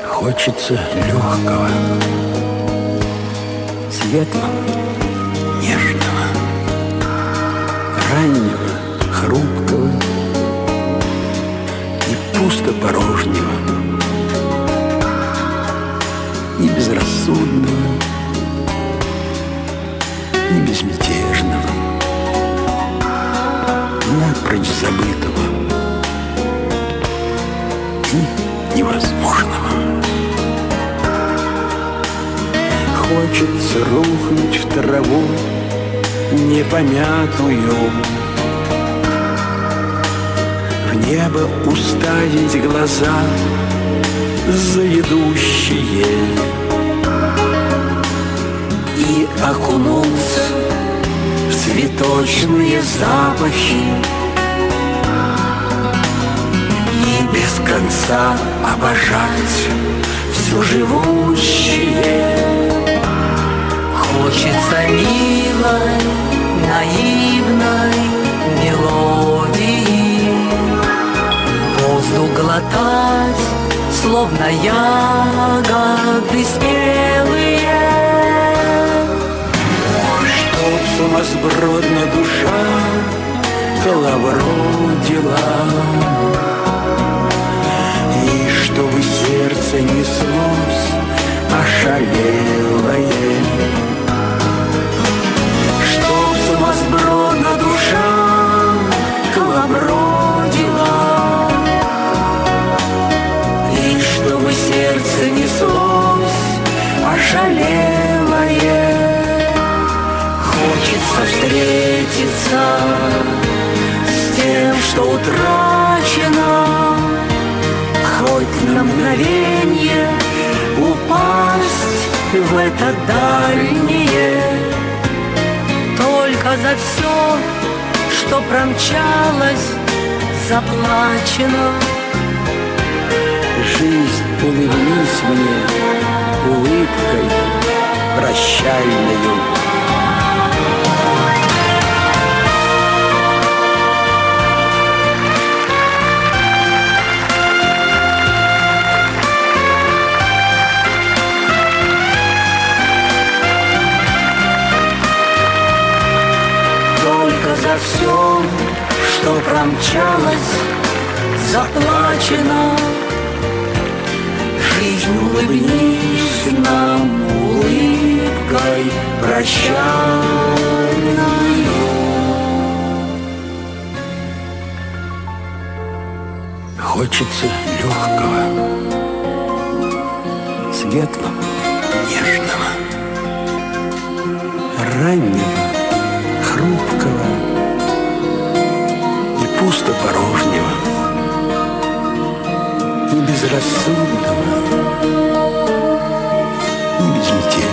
Хочется легкого, светлого, нежного, раннего, хрупкого и пусто-порожнего, и безрассудного, и безмятежного, напрочь забытого и невозможного. Хочется рухнуть в траву непомятую, в небо уставить глаза заведущие и окунуться в цветочные запахи и без конца обожать все живущее. Хочется милой, наивной мелодии, воздух глотать, словно ягоды спелые. Чтоб сумасбродно душа коловродила, и чтобы сердце неслось ошалелое. Сумасбродно душа колобродила, и чтобы сердце неслось ошалелое. Хочется встретиться с тем, что утрачено, хоть на мгновенье упасть в это дальнее. Только за все, что промчалось, заплачено. Жизнь, улыбнись мне улыбкой прощальною. За все, что промчалось, заплачено. Жизнь, улыбнись нам улыбкой прощальною. Хочется легкого, светлого, нежного, раннего, хрупкого и пусто-порожнего, и безрассудного, и безмятежного.